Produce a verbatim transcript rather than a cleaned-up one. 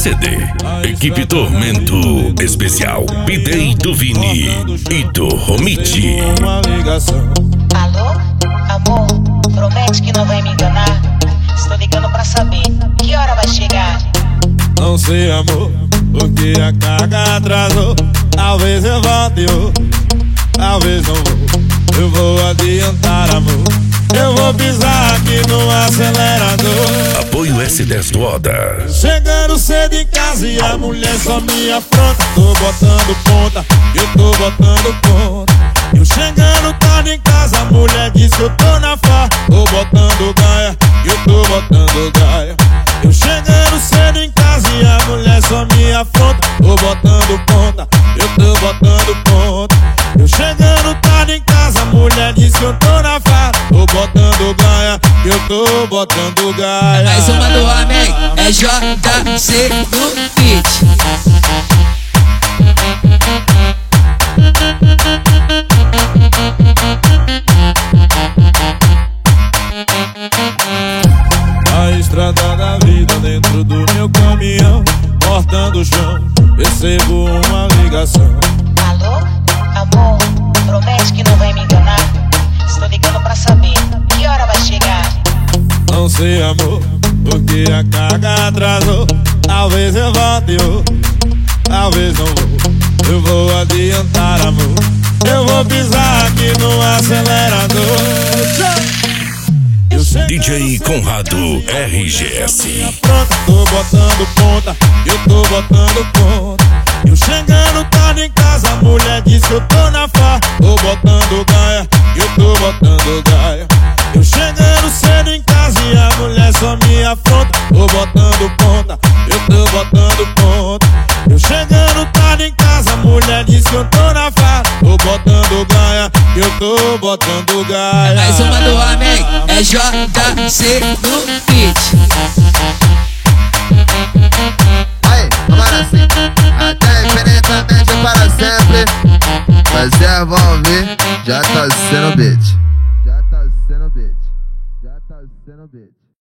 C D. Equipe Tormento Especial Bidei do Vini e do Romiti. Alô, amor, promete que não vai me enganar. Estou ligando pra saber que hora vai chegar. Não sei, amor, porque a carga atrasou. Talvez eu volte, eu, talvez não vou. Eu vou adiantar, amor. Eu vou pisar aqui no acelerador. Apoio S dez do Oda. Chegando cedo em casa e a mulher só me afronta. Tô botando ponta, eu tô botando ponta. Eu chegando tarde em casa, a mulher diz que eu tô na farra. Tô botando gaia, eu tô botando gaia. Eu chegando cedo em casa e a mulher só me afronta. Tô botando ponta, eu tô botando ponta. Eu chegando tarde em casa, a mulher diz que eu tô na farra. Tô botando gaia, eu tô botando gaia. Mais uma do homem, é J C no beat. A estrada da vida dentro do meu caminhão, cortando o chão, recebo uma ligação. Alô, amor, promete que não vai me enganar. Estou ligando pra saber que hora vai chegar. Não sei, amor, porque a carga atrasou. Talvez eu volte, eu, talvez não vou. Eu vou adiantar, amor. Eu vou pisar aqui no acelerador. D J Conrado R G S. Pronto, tô botando ponta, eu tô botando ponta. Eu chegando tarde em casa, a mulher diz que eu tô na farra. Tô botando gaia, eu tô botando gaia. Eu chegando cedo em casa e a mulher só me afronta. Tô botando ponta, eu tô botando ponta. Eu chegando tarde em casa, a mulher diz que eu tô na farra. Tô botando gaia, eu tô botando gaia. Mais uma do homem, é J C no beat. Aí, agora sim, até infinitamente para sempre. Vocês vão ouvir, já tá sendo beat. Já tá sendo beat. Já tá sendo beat.